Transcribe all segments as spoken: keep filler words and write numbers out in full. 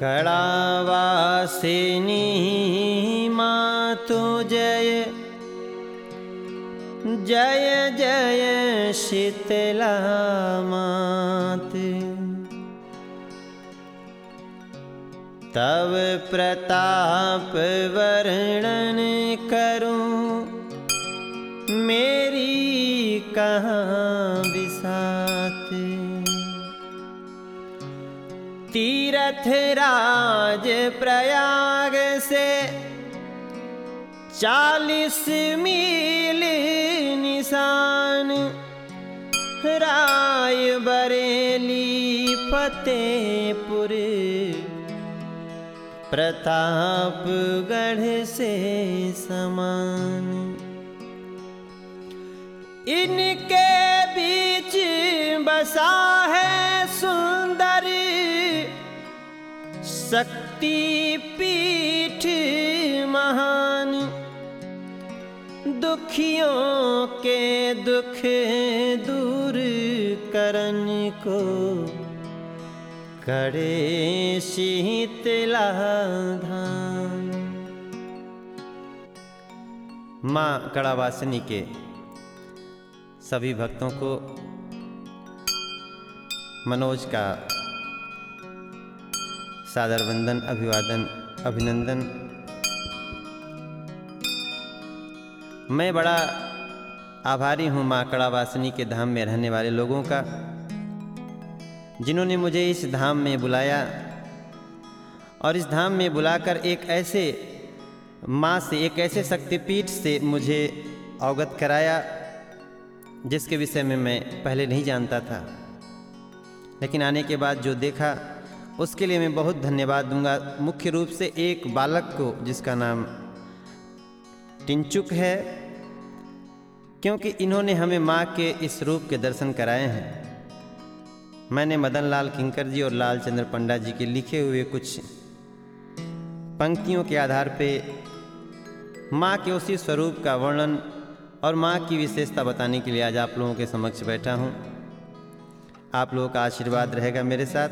कड़ावासिनी मातु जय जय जय शीतला मात। तव प्रताप वर्णन करूं मेरी कहाँ बिसात। तीरथ राज प्रयाग से चालीस मील निशान, राय बरेली फतेहपुर प्रतापगढ़ से समान। इनके बीच बसा है सुंदर शक्ति पीठ महान। दुखियों के दुख दूर करन को करे शीतला धाम। माँ कड़ावासिनी के सभी भक्तों को मनोज का सादर वंदन, अभिवादन, अभिनंदन। मैं बड़ा आभारी हूँ माँ कड़ावासिनी के धाम में रहने वाले लोगों का, जिन्होंने मुझे इस धाम में बुलाया और इस धाम में बुलाकर एक ऐसे माँ से, एक ऐसे शक्तिपीठ से मुझे अवगत कराया जिसके विषय में मैं पहले नहीं जानता था। लेकिन आने के बाद जो देखा उसके लिए मैं बहुत धन्यवाद दूंगा। मुख्य रूप से एक बालक को जिसका नाम टिंचुक है, क्योंकि इन्होंने हमें माँ के इस रूप के दर्शन कराए हैं। मैंने मदन लाल किंकर जी और लालचंद्र पंडा जी के लिखे हुए कुछ पंक्तियों के आधार पे माँ के उसी स्वरूप का वर्णन और माँ की विशेषता बताने के लिए आज आप लोगों के समक्ष बैठा हूँ। आप लोगों का आशीर्वाद रहेगा मेरे साथ।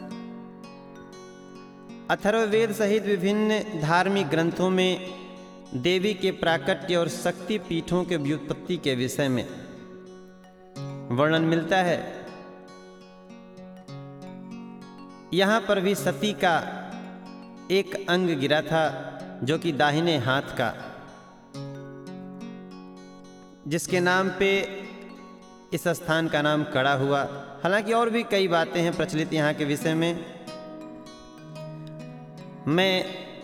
अथर्ववेद सहित विभिन्न धार्मिक ग्रंथों में देवी के प्राकट्य और शक्ति पीठों के व्युत्पत्ति के विषय में वर्णन मिलता है। यहाँ पर भी सती का एक अंग गिरा था जो कि दाहिने हाथ का, जिसके नाम पे इस स्थान का नाम कड़ा हुआ। हालांकि और भी कई बातें हैं प्रचलित यहाँ के विषय में। मैं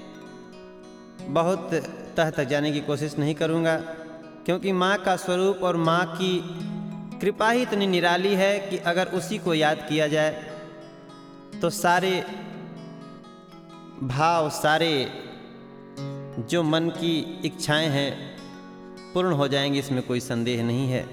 बहुत तह तक जाने की कोशिश नहीं करूँगा, क्योंकि माँ का स्वरूप और माँ की कृपा ही इतनी निराली है कि अगर उसी को याद किया जाए तो सारे भाव, सारे जो मन की इच्छाएं हैं पूर्ण हो जाएंगी, इसमें कोई संदेह नहीं है।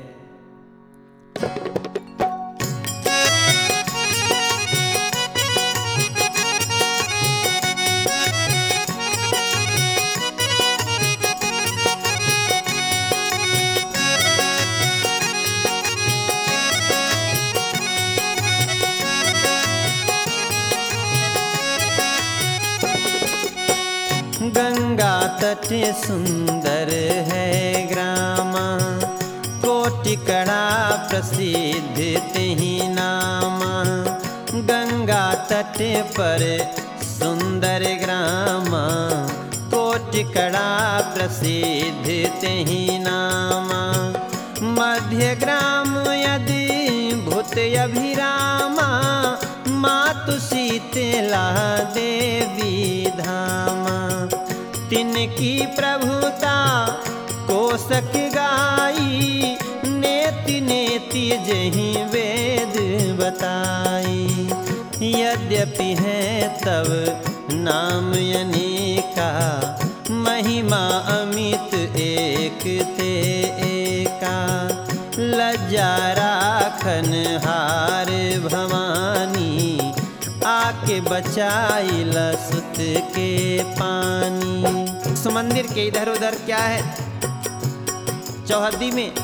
गंगा तट सुंदर है ग्रामा, कोटि कड़ा प्रसिद्ध तेहि नामा। गंगा तट पर सुंदर ग्रामा, कोटि कड़ा प्रसिद्ध तेहि नामा। मध्य ग्राम यदि भूत अभिरामा, मातु शीतला देवी धामा। तिनकी प्रभुता कोसक गाई, नेति नेति जहीं वेद बताई। यद्यपि है तब नाम अनेका, महिमा अमित एक ते एका। लज्जा राखन हार भवानी, आके बचाई लसुत के पानी। उस मंदिर के इधर उधर क्या है, चौहद्दी में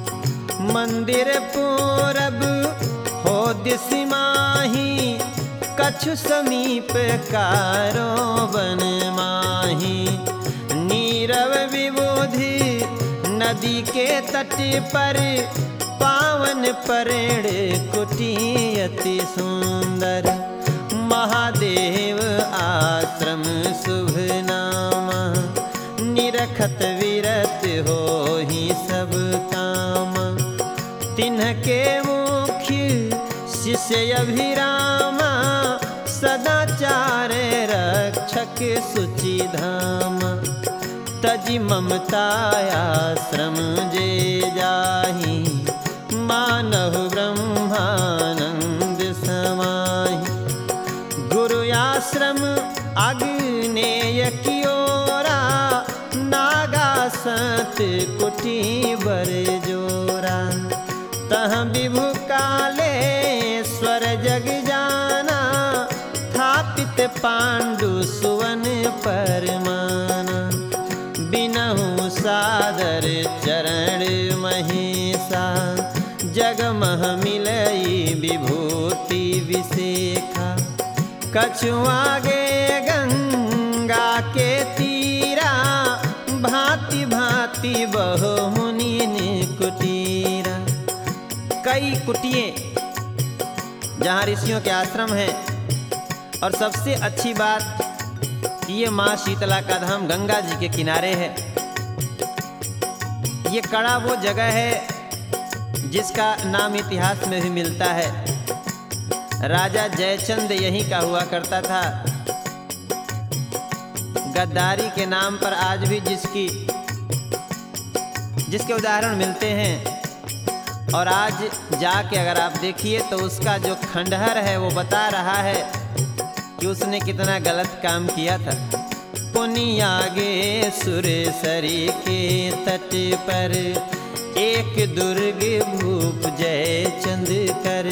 मंदिर पूरब हो दिस माही, कछु समीप कारो बन माही। नीरव विबुधि नदी के तट पर पावन परेड़ कुटी अति सुंदर। महादेव आश्रम शुभ नामा निरखत विरत हो ही सब काम। तिन्हके मुख्य शिष्य अभिरामा सदाचार रक्षक सुचि धाम। तजि ममता आश्रम जे जाहि मानव ब्रह्मानंद समाहि। गुरु आश्रम अग्नेय कियोरा नागा सत कुटी बर जोरा। तह विभु कालेश्वर जग जाना थापित पांडु सुवन परमाना। बिनहु सादर चरण महेशा जगमह मिलई विभूति विशेखा। कछु आगे गंगा के तीरा भांति भांति बहु मुनि कुटीरा। कई कुटिये जहाँ ऋषियों के आश्रम हैं। और सबसे अच्छी बात ये माँ शीतला का धाम गंगा जी के किनारे है। ये कड़ा वो जगह है जिसका नाम इतिहास में भी मिलता है। राजा जयचंद यहीं का हुआ करता था। गद्दारी के नाम पर आज भी जिसकी जिसके उदाहरण मिलते हैं। और आज जाके अगर आप देखिए तो उसका जो खंडहर है वो बता रहा है कि उसने कितना गलत काम किया था। पुनियागे सुरेसरी के तट पर एक दुर्ग भूप जयचंद कर।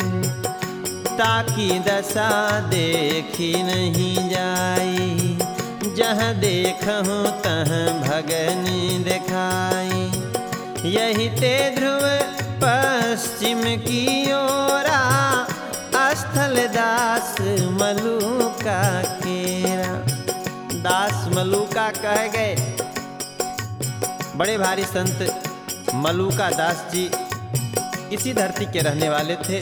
ताकि दशा देखी नहीं जाई जहाँ देखूँ तह भगन दिखाई। यही ते ध्रुव पश्चिम की ओरा स्थल दास मलुका केरा। दास मलुका कह गए बड़े भारी संत मलुका दास जी इसी धरती के रहने वाले थे।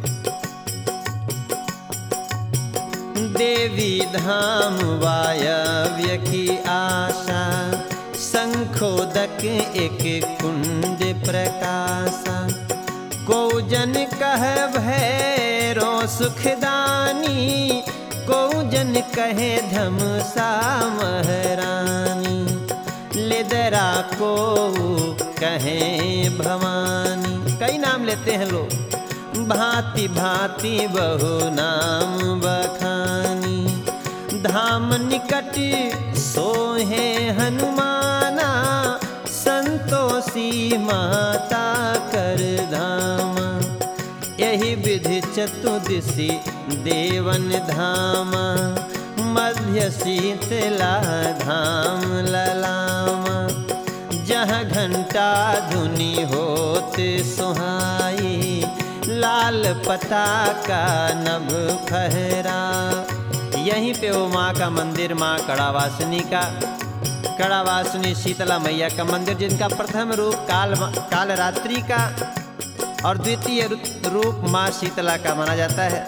देवी धाम वायव्य की आशा शंखोदक एक कुंड प्रकाशा। को जन कह भैरो सुखदानी को जन कहे धमसा महरानी। लेदरा को कहे भवानी। कई नाम लेते हैं लोग। भांति भांति बहु नाम बखानी। धाम निकट सोहे हनुमाना संतोषी माता कर धामा। यही विधि चतुर्दिशी देवन धामा मध्य शीतला धाम ललामा। जहाँ घंटा धुनी होत सुहाई लाल पताका नभ फहरा। यहीं पे वो माँ का मंदिर माँ कड़ावासिनी का कड़ावासिनी शीतला मैया का मंदिर जिनका प्रथम रूप काल कालरात्रि का और द्वितीय रूप माँ शीतला का माना जाता है।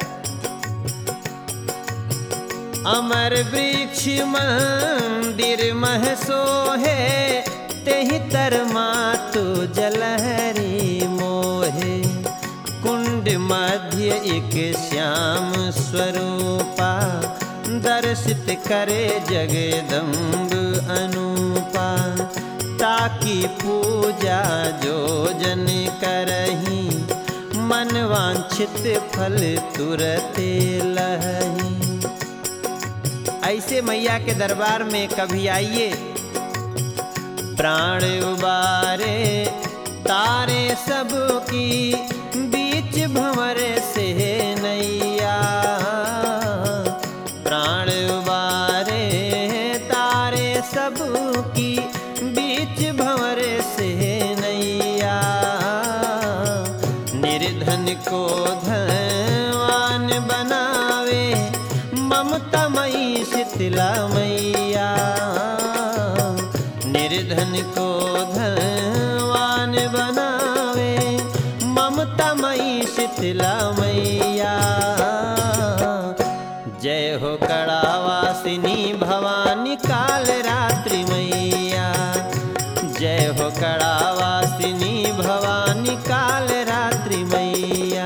अमर वृक्ष मंदिर मह सोहे तेहि तर मातु जलहरी मोहे। कुंड मध्य एक श्याम स्वरूपा दर्शित करे जगदम्ब अनुपा। ताकि पूजा जो जन करही मन वांछित फल तुरते लहही। ऐसे मैया के दरबार में कभी आइए। प्राण उबारे तारे सबकी बीच भंवर से नैया। प्राण उबारे तारे सबकी बीच भंवर से नैया। निर्धन को धनवान बनावे निर्धन को धनवान बनावे, ममता मई शीतला मैया। जय हो कड़ावासिनी भवानी काल रात्रि मैया। जय हो कड़ावासिनी भवानी काल रात्रि मैया।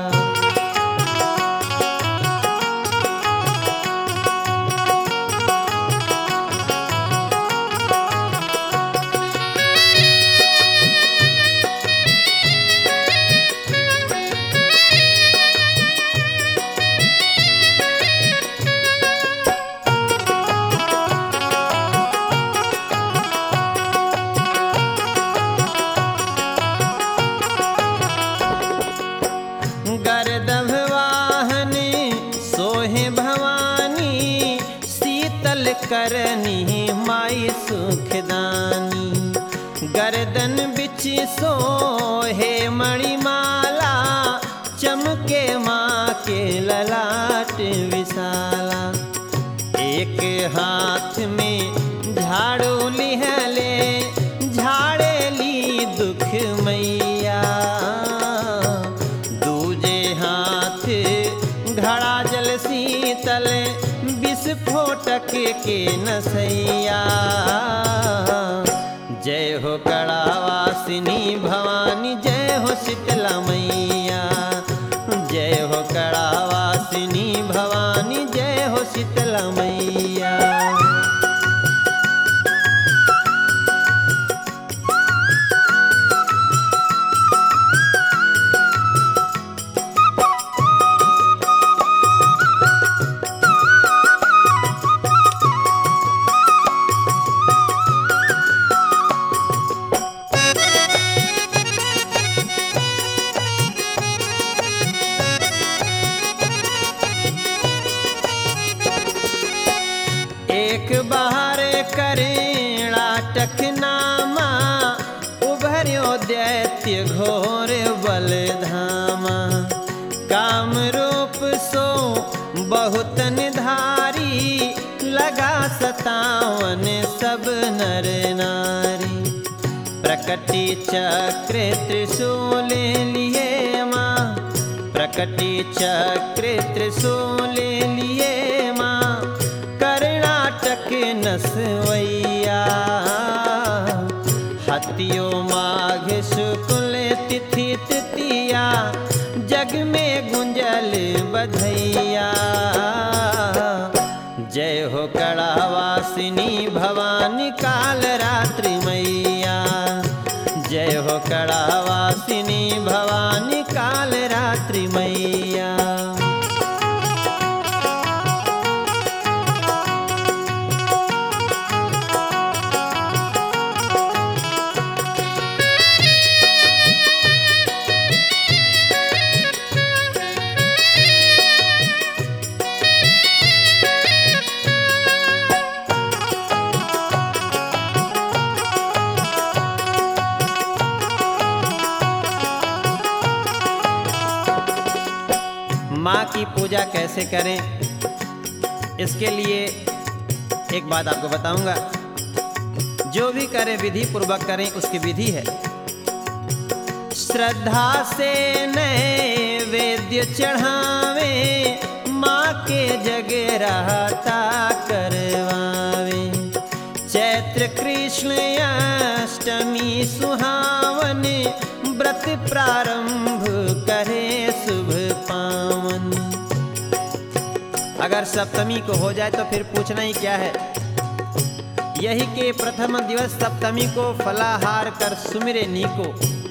गरदभ वाहन सोहे भवानी, शीतल करनी माई सुखदानी। गर्दन बिच सोहे मणिमाला, चमके माँ के ललाट विशाला। एक हाथ में झाड़ू लिहले, झाड़े ली दुख मैया। घड़ा जल शीतल विस्फोटक के नसैया। जय हो कड़ावासिनी भवानी, जय हो शीतला मैया। जय हो कड़ावासिनी भवानी, जय हो शीतला मैया। एक बाहर करेड़ा टकनामा, उभर्यो दैत्य घोर बलधामा। काम रूप सो बहुतन धारी, लगा सतावन सब नर नारी। प्रकटी चक्र त्रिशूल लिए माँ, प्रकटी चक्र त्रिशूल लिए माँ। कर्णाटक नसवैया, हतियो माघ शुक्ल तिथि तृतीया। जग में गुंजल बधैया। जय हो कड़ावासिनी भवानी काल रात्रि मैया। जय हो कड़ावासिनी भवानी काल रात्रि मैया। माँ की पूजा कैसे करें, इसके लिए एक बात आपको बताऊंगा। जो भी करें विधि पूर्वक करें, उसकी विधि है। श्रद्धा से नैवेद्य चढ़ावे, माँ के जगराता करवावे। चैत्र कृष्ण अष्टमी सुहावन, व्रत प्रारंभ करे शुभ पावन। अगर सप्तमी को हो जाए तो फिर पूछना ही क्या है। यही के प्रथम दिवस सप्तमी को फलाहार कर सुमिरे नीको।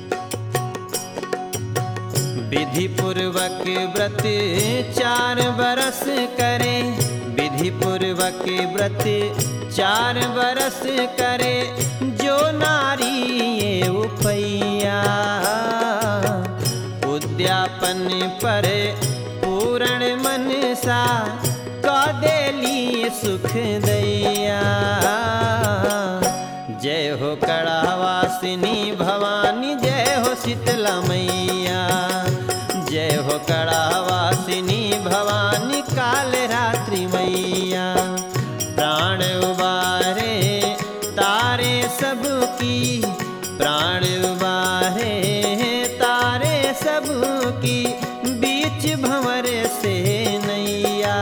विधि पूर्वक व्रत चार बरस करे, विधि पूर्वक व्रत चार बरस करे। जो नारी ये उपैया, उद्यापन पर पूर्ण मनसा। कदेली सुख दैया। जय हो कड़ावासिनी भवानी, जय हो शीतला मैया। जय हो कड़ावासिनी भवानी काल रात्रि मैया। प्राण उबारे तारे सब सबकी प्राण बाहे तारे सबकी बीच भंवर से नैया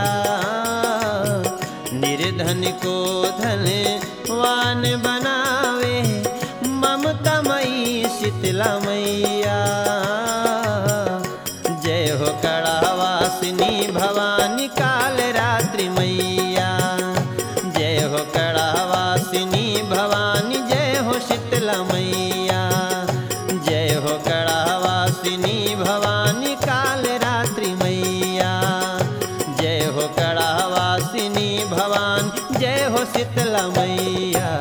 निर्धन को धनवान बनावे ममतामयी शीतला मैया जय हो कड़ावासिनी भवानी काल रात्रि मैया जय हो कड़ावासिनी भवानी जय हो शीतला मैया जय हो कड़ावासिनी भवानी काल रात्रि मैया जय हो कड़ावासिनी भवानी जय हो शीतला मैया।